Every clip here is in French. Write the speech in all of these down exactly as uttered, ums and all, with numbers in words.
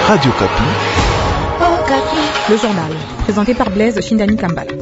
Radio Kapi. Oh, Kapi. Le journal, présenté par Blaise Shindani Kambala.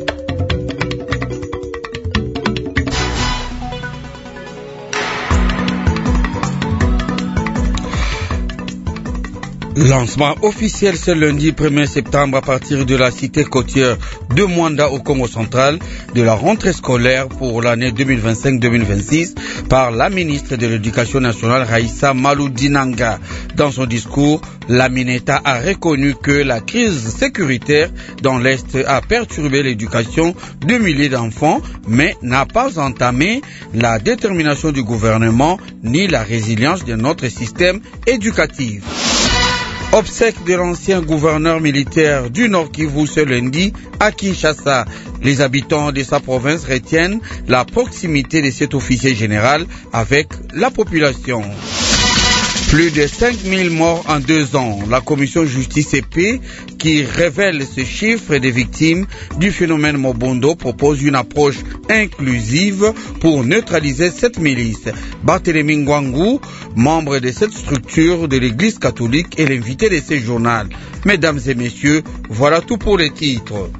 Lancement officiel ce lundi premier septembre à partir de la cité côtière de Mwanda au Congo central de la rentrée scolaire pour l'année deux mille vingt-cinq deux mille vingt-six par la ministre de l'Éducation nationale Raissa Malou-Dinanga. Dans son discours, la Mineta a reconnu que la crise sécuritaire dans l'Est a perturbé l'éducation de milliers d'enfants, mais n'a pas entamé la détermination du gouvernement ni la résilience de notre système éducatif. Obsèque de l'ancien gouverneur militaire du Nord Kivu ce lundi à Kinshasa. Les habitants de sa province retiennent la proximité de cet officier général avec la population. Plus de cinq mille morts en deux ans. La commission Justice et Paix, qui révèle ce chiffre des victimes du phénomène Mobondo, propose une approche inclusive pour neutraliser cette milice. Barthélémy Ngwangu, membre de cette structure de l'Église catholique, est l'invité de ce journal. Mesdames et messieurs, voilà tout pour les titres.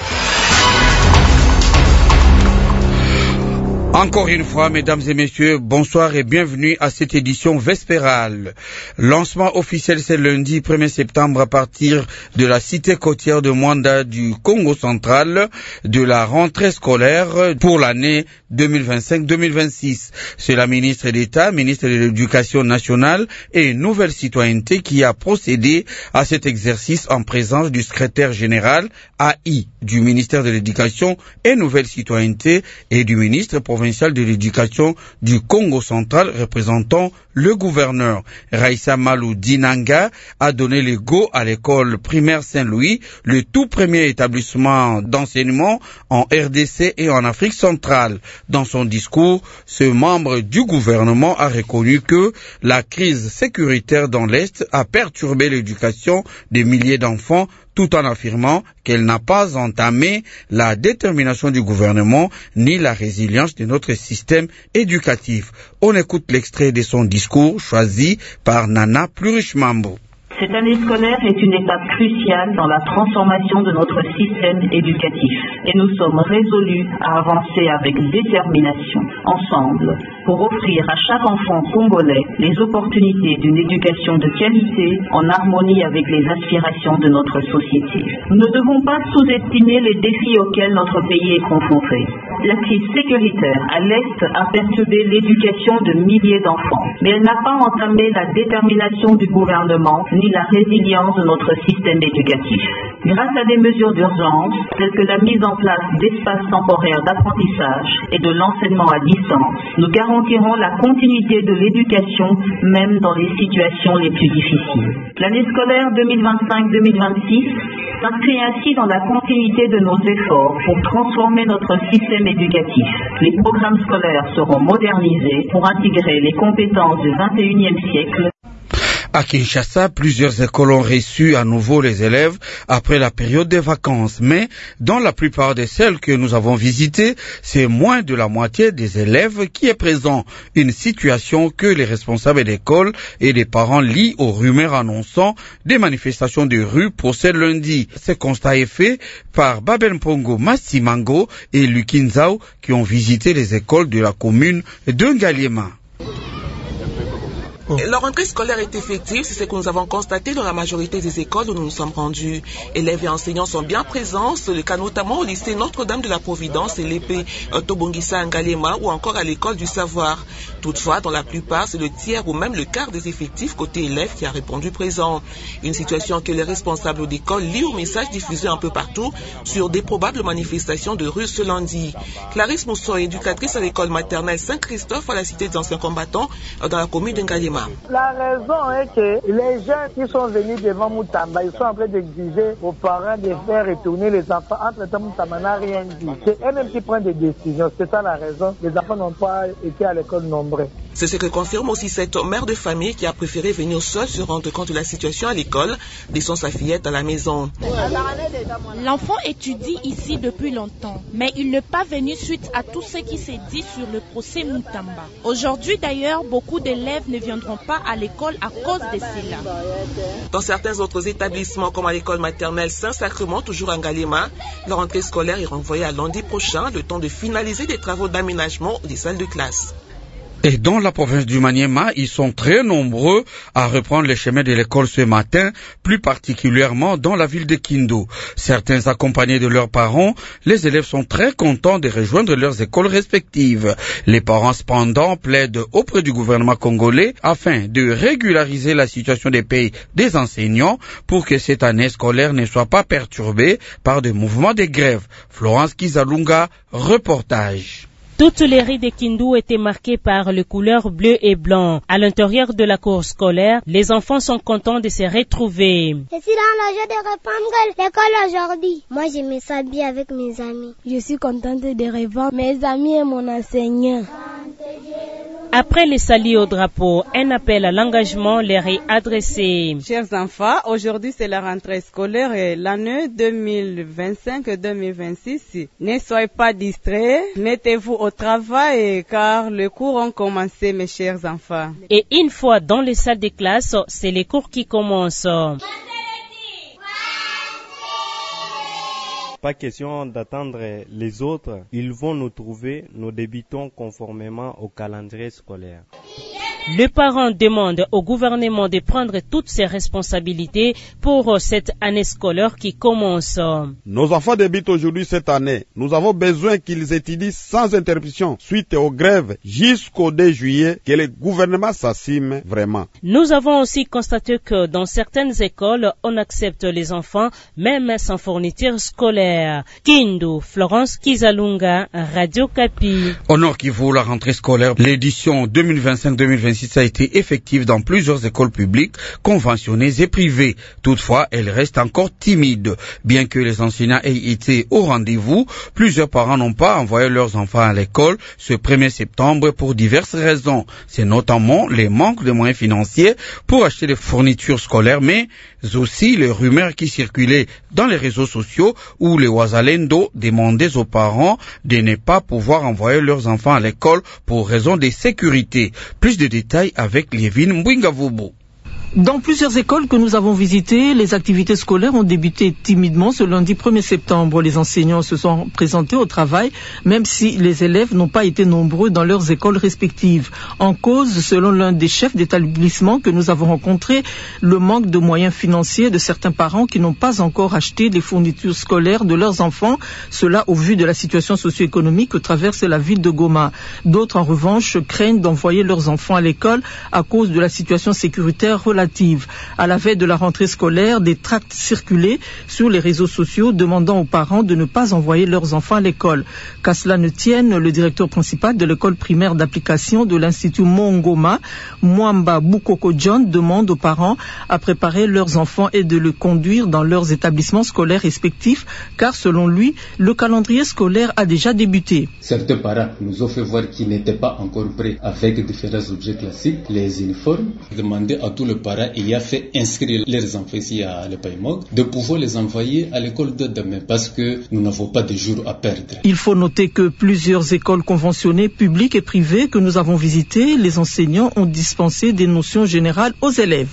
Encore une fois, mesdames et messieurs, bonsoir et bienvenue à cette édition vespérale. Lancement officiel ce lundi premier septembre à partir de la cité côtière de Mwanda du Congo central de la rentrée scolaire pour l'année deux mille vingt-cinq deux mille vingt-six. C'est la ministre d'État, ministre de l'Éducation nationale et Nouvelle Citoyenneté qui a procédé à cet exercice en présence du secrétaire général A I du ministère de l'Éducation et Nouvelle Citoyenneté et du ministre provincial de l'éducation du Congo central représentant le gouverneur. Raissa Malou-Dinanga a donné le go à l'école primaire Saint-Louis, le tout premier établissement d'enseignement en R D C et en Afrique centrale. Dans son discours, ce membre du gouvernement a reconnu que la crise sécuritaire dans l'Est a perturbé l'éducation des milliers d'enfants, tout en affirmant qu'elle n'a pas entamé la détermination du gouvernement ni la résilience de notre système éducatif. On écoute l'extrait de son discours choisi par Nana Plurish-Mambo. Cette année scolaire est une étape cruciale dans la transformation de notre système éducatif et nous sommes résolus à avancer avec détermination, ensemble, pour offrir à chaque enfant congolais les opportunités d'une éducation de qualité en harmonie avec les aspirations de notre société. Nous ne devons pas sous-estimer les défis auxquels notre pays est confronté. La crise sécuritaire à l'Est a perturbé l'éducation de milliers d'enfants, mais elle n'a pas entamé la détermination du gouvernement ni la résilience de notre système éducatif. Grâce à des mesures d'urgence, telles que la mise en place d'espaces temporaires d'apprentissage et de l'enseignement à distance, nous garantirons la continuité de l'éducation, même dans les situations les plus difficiles. L'année scolaire deux mille vingt-cinq deux mille vingt-six s'inscrit ainsi dans la continuité de nos efforts pour transformer notre système éducatif. Les programmes scolaires seront modernisés pour intégrer les compétences du vingt et unième siècle. À Kinshasa, plusieurs écoles ont reçu à nouveau les élèves après la période des vacances. Mais dans la plupart de celles que nous avons visitées, c'est moins de la moitié des élèves qui est présent. Une situation que les responsables d'école et les parents lient aux rumeurs annonçant des manifestations de rue pour ce lundi. Ce constat est fait par Babel Mpongo Massimango et Lukinzao qui ont visité les écoles de la commune de Ngaliema. La rentrée scolaire est effective, c'est ce que nous avons constaté dans la majorité des écoles où nous nous sommes rendus. Élèves et enseignants sont bien présents, c'est le cas notamment au lycée Notre-Dame de la Providence et l'épée Tobongisa Ngaliema ou encore à l'école du savoir. Toutefois, dans la plupart, c'est le tiers ou même le quart des effectifs côté élèves qui a répondu présent. Une situation que les responsables d'école lient au message diffusé un peu partout sur des probables manifestations de rue ce lundi. Clarisse Mousson, éducatrice à l'école maternelle Saint-Christophe à la cité des anciens combattants dans la commune de Ngaliema. La raison est que les jeunes qui sont venus devant Moutamba, ils sont en train d'exiger aux parents de faire retourner les enfants. Entre-temps, Moutamba n'a rien dit. C'est eux-mêmes qui prennent des décisions. C'est ça la raison. Les enfants n'ont pas été à l'école nombreux. C'est ce que confirme aussi cette mère de famille qui a préféré venir seule se rendre compte de la situation à l'école, laissant sa fillette à la maison. L'enfant étudie ici depuis longtemps, mais il n'est pas venu suite à tout ce qui s'est dit sur le procès Mutamba. Aujourd'hui d'ailleurs, beaucoup d'élèves ne viendront pas à l'école à cause de cela. Dans certains autres établissements, comme à l'école maternelle Saint-Sacrement, toujours à Ngalema, la rentrée scolaire est renvoyée à lundi prochain, le temps de finaliser des travaux d'aménagement des salles de classe. Et dans la province du Maniema, ils sont très nombreux à reprendre les chemins de l'école ce matin, plus particulièrement dans la ville de Kindu. Certains accompagnés de leurs parents, les élèves sont très contents de rejoindre leurs écoles respectives. Les parents cependant plaident auprès du gouvernement congolais afin de régulariser la situation des pays des enseignants pour que cette année scolaire ne soit pas perturbée par des mouvements de grève. Florence Kizalunga, reportage. Toutes les rues de Kindu étaient marquées par les couleurs bleu et blanc. À l'intérieur de la cour scolaire, les enfants sont contents de se retrouver. Je suis dans la joie de reprendre l'école aujourd'hui. Moi, je me sens bien avec mes amis. Je suis contente de revoir mes amis et mon enseignant. Après les saluts au drapeau, un appel à l'engagement leur est adressé. Chers enfants, aujourd'hui c'est la rentrée scolaire et l'année deux mille vingt-cinq deux mille vingt-six. Ne soyez pas distraits, mettez-vous au travail car les cours ont commencé, mes chers enfants. Et une fois dans les salles de classe, c'est les cours qui commencent. Pas question d'attendre les autres, ils vont nous trouver, nous débutons conformément au calendrier scolaire. Le parent demande au gouvernement de prendre toutes ses responsabilités pour cette année scolaire qui commence. Nos enfants débutent aujourd'hui cette année. Nous avons besoin qu'ils étudient sans interruption suite aux grèves jusqu'au deux juillet, que le gouvernement s'assume vraiment. Nous avons aussi constaté que dans certaines écoles, on accepte les enfants même sans fourniture scolaire. Kindu, Florence Kizalunga, Radio Kapi. Au Nord Kivu, la rentrée scolaire, l'édition deux mille vingt-cinq deux mille vingt-six a été effective dans plusieurs écoles publiques, conventionnées et privées. Toutefois, elle reste encore timide. Bien que les enseignants aient été au rendez-vous, plusieurs parents n'ont pas envoyé leurs enfants à l'école ce premier septembre pour diverses raisons. C'est notamment les manques de moyens financiers pour acheter des fournitures scolaires, mais aussi les rumeurs qui circulaient dans les réseaux sociaux où les Wazalendo demandaient aux parents de ne pas pouvoir envoyer leurs enfants à l'école pour raison de sécurité. Plus de détails avec Lievine Mbwingavubu. Dans plusieurs écoles que nous avons visitées, les activités scolaires ont débuté timidement ce lundi premier septembre. Les enseignants se sont présentés au travail, même si les élèves n'ont pas été nombreux dans leurs écoles respectives. En cause, selon l'un des chefs d'établissement que nous avons rencontré, le manque de moyens financiers de certains parents qui n'ont pas encore acheté les fournitures scolaires de leurs enfants, cela au vu de la situation socio-économique que traverse la ville de Goma. D'autres, en revanche, craignent d'envoyer leurs enfants à l'école à cause de la situation sécuritaire relative. À la veille de la rentrée scolaire, des tracts circulaient sur les réseaux sociaux demandant aux parents de ne pas envoyer leurs enfants à l'école. Qu'à cela ne tienne, le directeur principal de l'école primaire d'application de l'Institut Mongoma, Mwamba Bukoko John, demande aux parents à préparer leurs enfants et de les conduire dans leurs établissements scolaires respectifs, car selon lui, le calendrier scolaire a déjà débuté. Certains parents nous ont fait voir qu'ils n'étaient pas encore prêts avec différents objets classiques, les uniformes, demander à tous les parents il a fait inscrire leurs enfants ici à l'Epaimog, de pouvoir les envoyer à l'école de demain parce que nous n'avons pas de jours à perdre. Il faut noter que plusieurs écoles conventionnées, publiques et privées que nous avons visitées, les enseignants ont dispensé des notions générales aux élèves.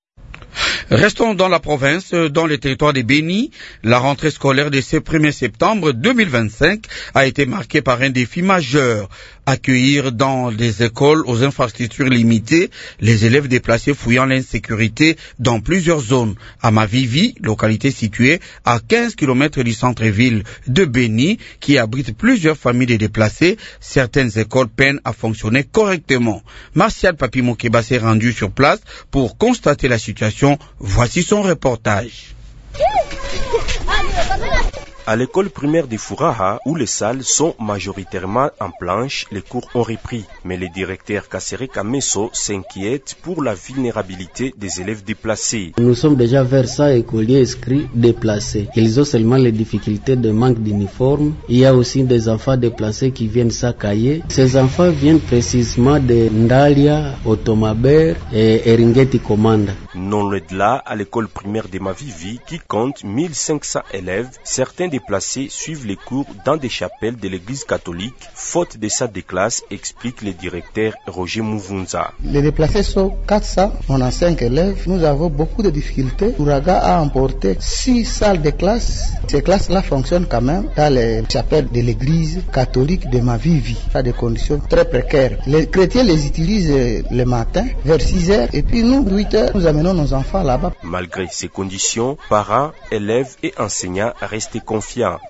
Restons dans la province, dans le territoire de Béni. La rentrée scolaire de ce premier septembre deux mille vingt-cinq a été marquée par un défi majeur. Accueillir dans des écoles aux infrastructures limitées les élèves déplacés fouillant l'insécurité dans plusieurs zones. À Mavivi, localité située à quinze kilomètres du centre-ville de Béni, qui abrite plusieurs familles de déplacés, certaines écoles peinent à fonctionner correctement. Martial Papi Mokeba s'est rendu sur place pour constater la situation. Voici son reportage. À l'école primaire de Furaha, où les salles sont majoritairement en planche, les cours ont repris. Mais le directeur Kassere Kameso s'inquiète pour la vulnérabilité des élèves déplacés. Nous sommes déjà vers ça écoliers inscrits déplacés. Ils ont seulement les difficultés de manque d'uniforme. Il y a aussi des enfants déplacés qui viennent s'accailler. Ces enfants viennent précisément de Ndalia, Otomaber et Eringeti Komanda. Non loin de là, à l'école primaire de Mavivi, qui compte mille cinq cents élèves, certains déplacés suivent les cours dans des chapelles de l'église catholique, faute de salles de classe, explique le directeur Roger Mouvunza. Les déplacés sont quatre cents, on a cinq élèves. Nous avons beaucoup de difficultés. Ouraga a emporté six salles de classe. Ces classes-là fonctionnent quand même dans les chapelles de l'église catholique de Mavivi, à des conditions très précaires. Les chrétiens les utilisent le matin vers six heures et puis nous, huit heures, nous amenons nos enfants là-bas. Malgré ces conditions, parents, élèves et enseignants restent confiants.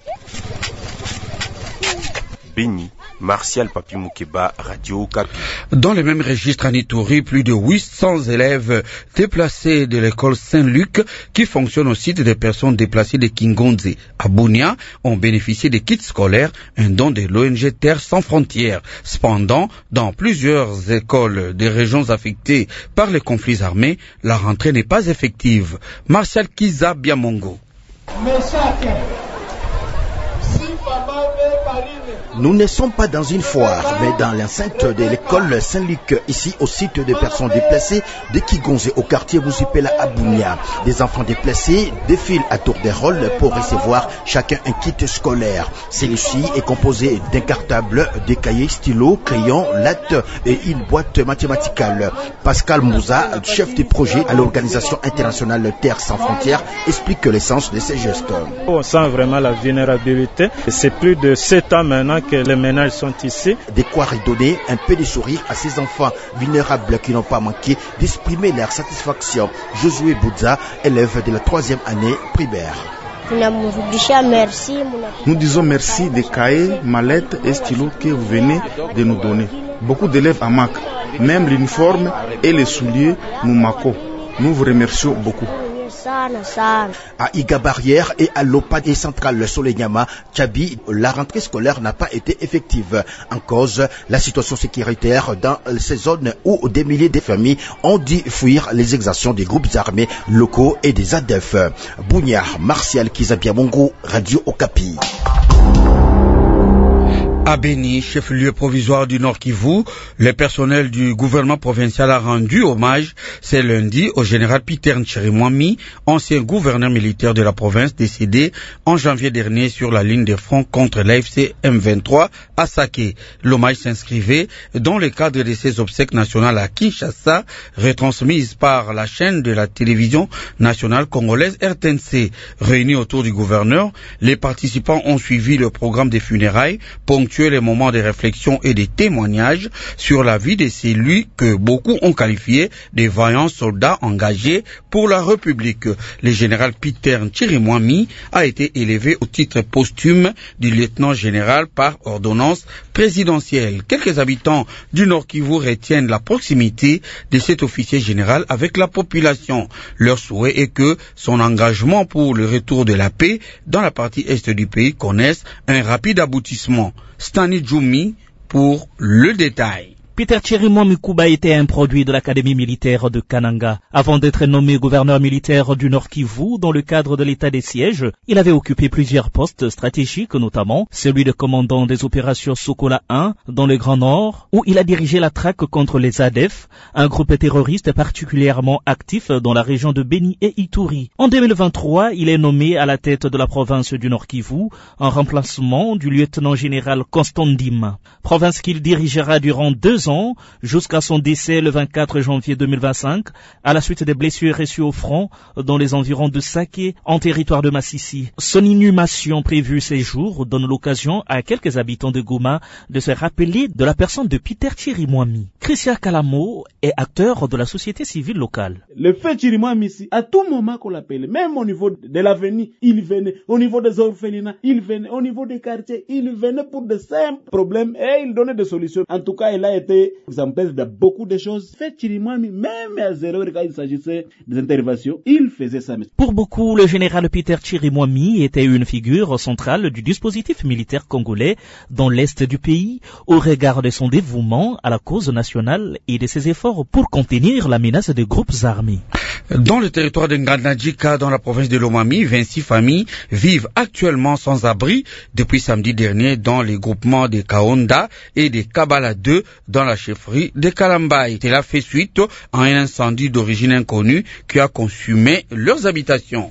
Béni, Martial Papi Moukeba, Radio Okapi. Dans le même registre à Nitouri, plus de huit cents élèves déplacés de l'école Saint-Luc, qui fonctionne au site des personnes déplacées de Kingonze à Bunia, ont bénéficié des kits scolaires, un don de l'O N G Terre sans frontières. Cependant, dans plusieurs écoles des régions affectées par les conflits armés, la rentrée n'est pas effective. Martial Kiza Biamongo. Nous ne sommes pas dans une foire, mais dans l'enceinte de l'école Saint-Luc, ici au site des personnes déplacées de Kigonze, au quartier Bouzipela à Bunia. Des enfants déplacés défilent à tour de rôle pour recevoir chacun un kit scolaire. Celui-ci est composé d'un cartable, des cahiers, stylos, crayons, lattes et une boîte mathématicale. Pascal Mouza, chef de projet à l'organisation internationale Terre sans frontières, explique l'essence de ces gestes. On sent vraiment la vulnérabilité. C'est plus de sept ans maintenant que les ménages sont ici. De quoi redonner un peu de sourire à ces enfants vulnérables qui n'ont pas manqué d'exprimer leur satisfaction. Josué Boudza, élève de la troisième année primaire. Nous disons merci des cahiers, mallettes et stylos que vous venez de nous donner. Beaucoup d'élèves en manquent. Même l'uniforme et les souliers nous manquent. Nous vous remercions beaucoup. À Iga Barrière et à l'Opad centrale Solenyama, Tchabi, la rentrée scolaire n'a pas été effective. En cause, la situation sécuritaire dans ces zones où des milliers de familles ont dû fuir les exactions des groupes armés locaux et des A D F. Bougnard, Martial Kizabiamongo, Radio Okapi. À Béni, chef-lieu provisoire du Nord Kivu, le personnel du gouvernement provincial a rendu hommage ce lundi au général Peter Nchirimwami, ancien gouverneur militaire de la province décédé en janvier dernier sur la ligne de front contre l'A F C M vingt-trois à Saké. L'hommage s'inscrivait dans le cadre de ses obsèques nationales à Kinshasa, retransmises par la chaîne de la télévision nationale congolaise R T N C. Réunis autour du gouverneur, les participants ont suivi le programme des funérailles, ponctué les moments de réflexion et de témoignages sur la vie de celui que beaucoup ont qualifié de vaillants soldats engagés pour la République. Le général Peter Nchirimwami a été élevé au titre posthume du lieutenant-général par ordonnance présidentielle. Quelques habitants du Nord Kivu retiennent la proximité de cet officier général avec la population. Leur souhait est que son engagement pour le retour de la paix dans la partie est du pays connaisse un rapide aboutissement. Stani Djoumi pour le détail. Peter Nchirimwami Kuba était un produit de l'Académie militaire de Kananga. Avant d'être nommé gouverneur militaire du Nord Kivu dans le cadre de l'état des sièges, il avait occupé plusieurs postes stratégiques, notamment celui de commandant des opérations Sokola un dans le Grand Nord, où il a dirigé la traque contre les A D F, un groupe terroriste particulièrement actif dans la région de Béni et Ituri. En deux mille vingt-trois, il est nommé à la tête de la province du Nord Kivu, en remplacement du lieutenant-général Constant Ndim, province qu'il dirigera durant deux ans jusqu'à son décès le vingt-quatre janvier deux mille vingt-cinq à la suite des blessures reçues au front dans les environs de Saké en territoire de Massissi. Son inhumation prévue ces jours donne l'occasion à quelques habitants de Goma de se rappeler de la personne de Peter Nchirimwami. Christian Kalamo est acteur de la société civile locale. Le fait Nchirimwami ici, à tout moment qu'on l'appelle, même au niveau de l'avenir, il venait, au niveau des orphelinats, il venait, au niveau des quartiers, il venait pour de simples problèmes et il donnait des solutions. En tout cas, il a été et ça me pèse de beaucoup de choses. Fait Chirimwami, même à zéro quand il s'agissait des interventions, il faisait ça. Pour beaucoup, le général Peter Chirimwami était une figure centrale du dispositif militaire congolais dans l'est du pays, au regard de son dévouement à la cause nationale et de ses efforts pour contenir la menace des groupes armés. Dans le territoire de Ngandajika, dans la province de Lomami, vingt-six familles vivent actuellement sans abri depuis samedi dernier dans les groupements de Kaonda et de Kabala deux dans la chefferie de Kalambaye. Cela fait suite à un incendie d'origine inconnue qui a consumé leurs habitations.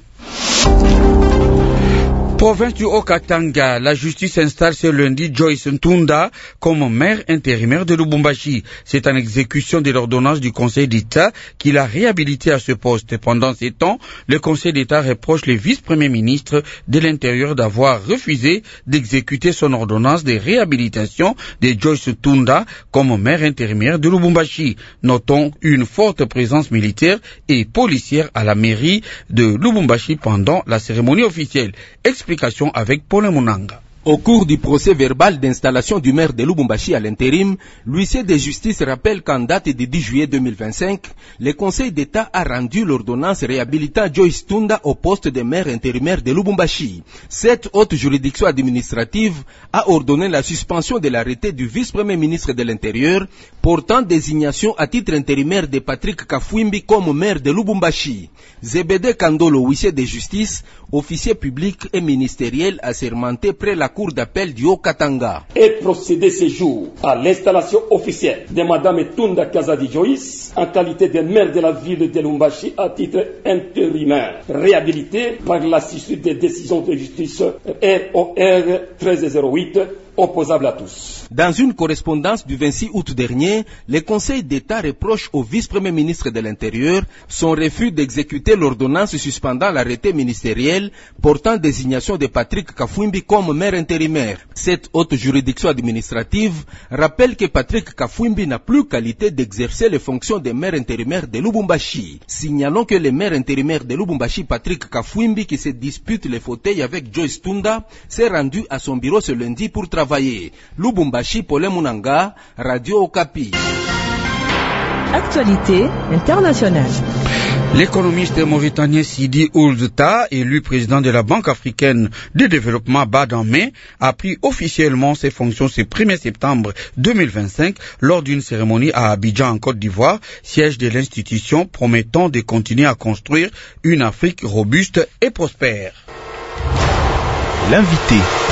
Province du Haut-Katanga, la justice installe ce lundi Joyce Ntunda comme maire intérimaire de Lubumbashi. C'est en exécution de l'ordonnance du Conseil d'État qu'il a réhabilité à ce poste. Pendant ces temps, le Conseil d'État reproche le vice-premier ministre de l'Intérieur d'avoir refusé d'exécuter son ordonnance de réhabilitation de Joyce Ntunda comme maire intérimaire de Lubumbashi. Notons une forte présence militaire et policière à la mairie de Lubumbashi pendant la cérémonie officielle. Explication avec Paul Munanga. Au cours du procès verbal d'installation du maire de Lubumbashi à l'intérim, l'huissier de justice rappelle qu'en date du dix juillet deux mille vingt-cinq, le Conseil d'État a rendu l'ordonnance réhabilitant Joyce Ntunda au poste de maire intérimaire de Lubumbashi. Cette haute juridiction administrative a ordonné la suspension de l'arrêté du vice-premier ministre de l'Intérieur portant désignation à titre intérimaire de Patrick Kafwimbi comme maire de Lubumbashi. Zebede Kandolo, huissier de justice, officier public et ministériel assermenté près la Cour d'appel du Haut-Katanga. Et procéder ce jour à l'installation officielle de Madame Ntunda Kazadi Joyce en qualité de maire de la ville de Lubumbashi à titre intérimaire, réhabilitée par la suite des décisions de justice R O R treize zéro huit, opposable à tous. Dans une correspondance du vingt-six août dernier, le Conseil d'État reproche au vice-premier ministre de l'Intérieur son refus d'exécuter l'ordonnance suspendant l'arrêté ministériel portant désignation de Patrick Kafwimbi comme maire intérimaire. Cette haute juridiction administrative rappelle que Patrick Kafwimbi n'a plus qualité d'exercer les fonctions de maire intérimaire de Lubumbashi. Signalons que le maire intérimaire de Lubumbashi, Patrick Kafwimbi, qui se dispute les fauteuils avec Joyce Ntunda, s'est rendu à son bureau ce lundi pour travailler. Lubumbashi, Paul Munanga, Radio Okapi. Actualité internationale. L'économiste mauritanien Sidi Ould Tah, élu président de la Banque africaine de développement B A D en mai, a pris officiellement ses fonctions ce premier septembre deux mille vingt-cinq lors d'une cérémonie à Abidjan en Côte d'Ivoire, siège de l'institution promettant de continuer à construire une Afrique robuste et prospère. L'invité.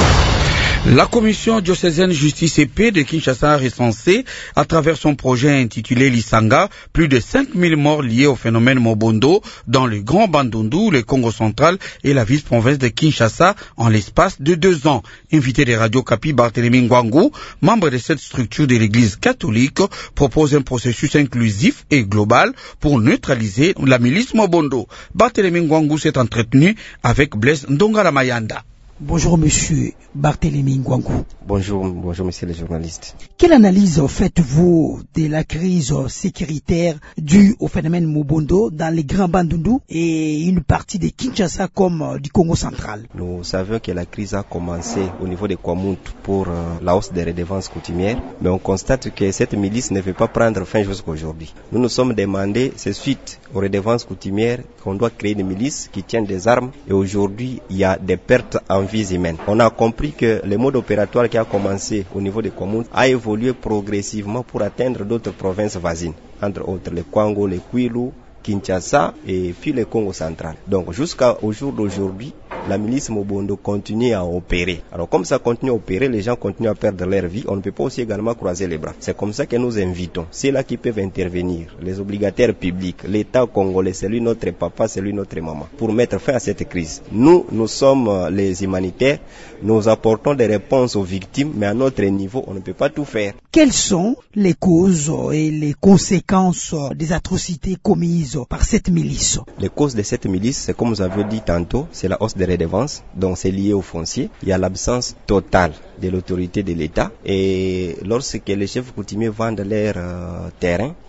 La commission diocésaine Justice et Paix de Kinshasa a recensé, à travers son projet intitulé Lisanga, plus de cinq mille morts liés au phénomène Mobondo dans le Grand Bandundu, le Congo central et la vice-province de Kinshasa en l'espace de deux ans. Invité de Radio Kapi, Barthélémy Ngwangu, membre de cette structure de l'Église catholique, propose un processus inclusif et global pour neutraliser la milice Mobondo. Barthélémy Ngwangu s'est entretenu avec Blaise Ndongala Mayanda. Bonjour monsieur Barthélémy Ngwangu. Bonjour, bonjour monsieur le journaliste. Quelle analyse faites-vous de la crise sécuritaire due au phénomène Mobondo dans les Grands Bandundu et une partie de Kinshasa comme du Congo central? Nous savons que la crise a commencé au niveau de Kwamount pour euh, la hausse des redevances coutumières, mais on constate que cette milice ne veut pas prendre fin jusqu'à aujourd'hui. Nous nous sommes demandé, c'est suite aux redevances coutumières, qu'on doit créer une milice qui tienne des armes et aujourd'hui il y a des pertes en vies humaines. On a compris que le mode opératoire qui a commencé au niveau des communes a évolué progressivement pour atteindre d'autres provinces voisines, entre autres le Kwango, le Kwilu, Kinshasa et puis le Congo central. Donc jusqu'au jour d'aujourd'hui, la milice Mobondo continue à opérer. Alors comme ça continue à opérer, les gens continuent à perdre leur vie. On ne peut pas aussi également croiser les bras. C'est comme ça que nous invitons ceux là qui peuvent intervenir, les obligataires publics, l'État congolais, c'est lui notre papa, c'est lui notre maman, pour mettre fin à cette crise. Nous, nous sommes les humanitaires, nous apportons des réponses aux victimes, mais à notre niveau, on ne peut pas tout faire. Quelles sont les causes et les conséquences des atrocités commises par cette milice? Les causes de cette milice, c'est comme vous avez dit tantôt, c'est la hausse des redevances, donc c'est lié au foncier. Il y a l'absence totale de l'autorité de l'État et lorsque les chefs coutumiers vendent leur euh, terrain,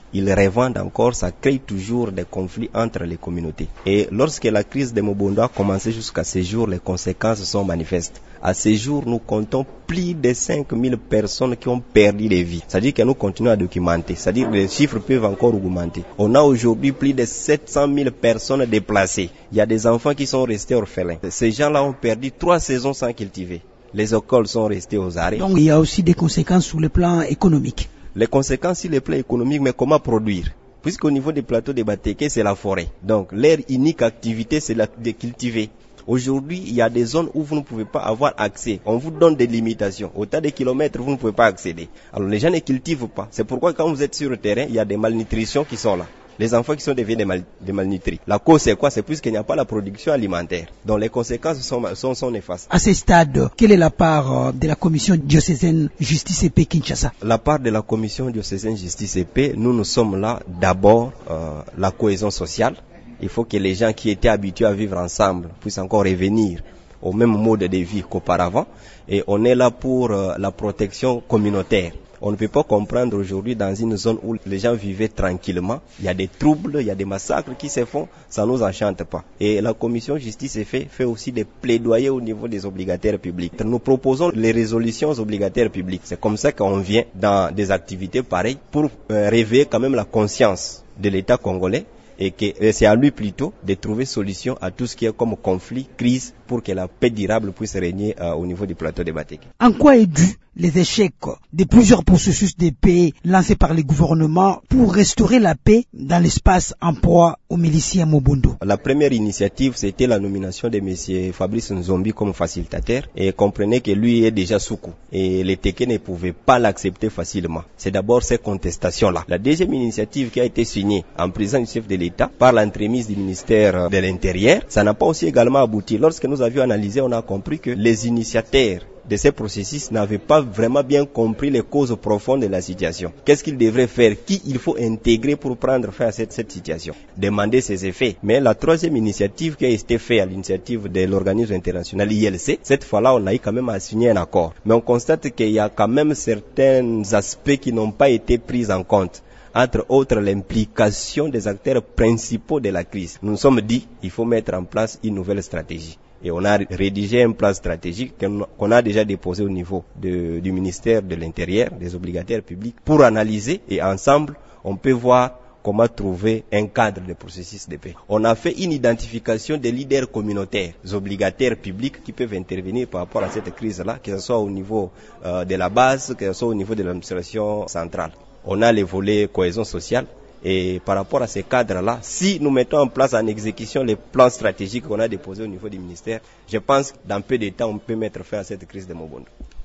ils revendent encore, ça crée toujours des conflits entre les communautés. Et lorsque la crise de Mobondo a commencé jusqu'à ce jour, les conséquences sont manifestes. À ce jour, nous comptons plus de cinq mille personnes qui ont perdu les vies. C'est-à-dire que nous continuons à documenter. C'est-à-dire que les chiffres peuvent encore augmenter. On a aujourd'hui plus de sept cent mille personnes déplacées. Il y a des enfants qui sont restés orphelins. Ces gens-là ont perdu trois saisons sans cultiver. Les écoles sont restées aux arrêts. Donc il y a aussi des conséquences sur le plan économique. Les conséquences sur le plan économique, mais comment produire? Puisqu'au niveau des plateaux de Bateke, c'est la forêt. Donc leur unique activité, c'est la, de cultiver. Aujourd'hui, il y a des zones où vous ne pouvez pas avoir accès. On vous donne des limitations. Au tas de kilomètres, vous ne pouvez pas accéder. Alors les gens ne cultivent pas. C'est pourquoi quand vous êtes sur le terrain, il y a des malnutritions qui sont là. Les enfants qui sont devenus des, mal, des malnutris. La cause c'est quoi? C'est puisqu'il n'y a pas la production alimentaire. Donc les conséquences sont, sont, sont néfastes. À ce stade, quelle est la part de la commission diocésaine Justice et Paix Kinshasa? La part de la commission diocésaine Justice et Paix, nous nous sommes là d'abord euh, la cohésion sociale. Il faut que les gens qui étaient habitués à vivre ensemble puissent encore revenir au même mode de vie qu'auparavant. Et on est là pour euh, la protection communautaire. On ne peut pas comprendre aujourd'hui dans une zone où les gens vivaient tranquillement, il y a des troubles, il y a des massacres qui se font, ça ne nous enchante pas. Et la commission justice et fait, fait aussi des plaidoyers au niveau des obligataires publics. Nous proposons les résolutions aux obligataires publics. C'est comme ça qu'on vient dans des activités pareilles pour euh, réveiller quand même la conscience de l'État congolais. Et que c'est à lui plutôt de trouver solution à tout ce qui est comme conflit, crise, pour que la paix durable puisse régner euh, au niveau du plateau de Bateke. En quoi est dû les échecs de plusieurs processus de paix lancés par les gouvernements pour restaurer la paix dans l'espace en proie aux miliciens Mobondo? La première initiative, c'était la nomination de M. Fabrice Nzombi comme facilitateur, et comprenez que lui est déjà Soukou et les Teke ne pouvaient pas l'accepter facilement. C'est d'abord ces contestations-là. La deuxième initiative qui a été signée en présence du chef de l'État par l'entremise du ministère de l'Intérieur, ça n'a pas aussi également abouti. Lorsque nous avions analysé, on a compris que les initiateurs de ces processus n'avaient pas vraiment bien compris les causes profondes de la situation. Qu'est-ce qu'ils devraient faire? Qui il faut intégrer pour prendre fin à cette, cette situation? Demander ses effets. Mais la troisième initiative qui a été faite à l'initiative de l'organisme international I L C, cette fois-là, on a eu quand même à signer un accord. Mais on constate qu'il y a quand même certains aspects qui n'ont pas été pris en compte. Entre autres, l'implication des acteurs principaux de la crise. Nous nous sommes dit, il faut mettre en place une nouvelle stratégie. Et on a rédigé un plan stratégique qu'on a déjà déposé au niveau de, du ministère de l'Intérieur, des obligataires publics, pour analyser et ensemble, on peut voir comment trouver un cadre de processus de paix. On a fait une identification des leaders communautaires, des obligataires publics qui peuvent intervenir par rapport à cette crise-là, que ce soit au niveau euh, de la base, que ce soit au niveau de l'administration centrale. On a les volets cohésion sociale. Et par rapport à ces cadres-là, si nous mettons en place en exécution les plans stratégiques qu'on a déposés au niveau du ministère, je pense que dans peu de temps, on peut mettre fin à cette crise de Mobondo.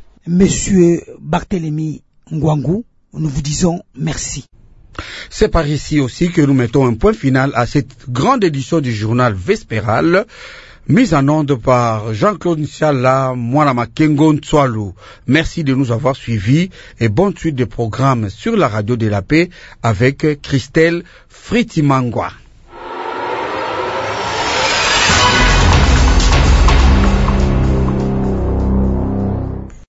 Monsieur Barthélémy Ngwangu, nous vous disons merci. C'est par ici aussi que nous mettons un point final à cette grande édition du journal Vespéral, mise en onde par Jean-Claude Nshala, Mwanama Kengo Ntswalu. Merci de nous avoir suivis et bonne suite de programmes sur la radio de la paix avec Christelle Fritimangwa.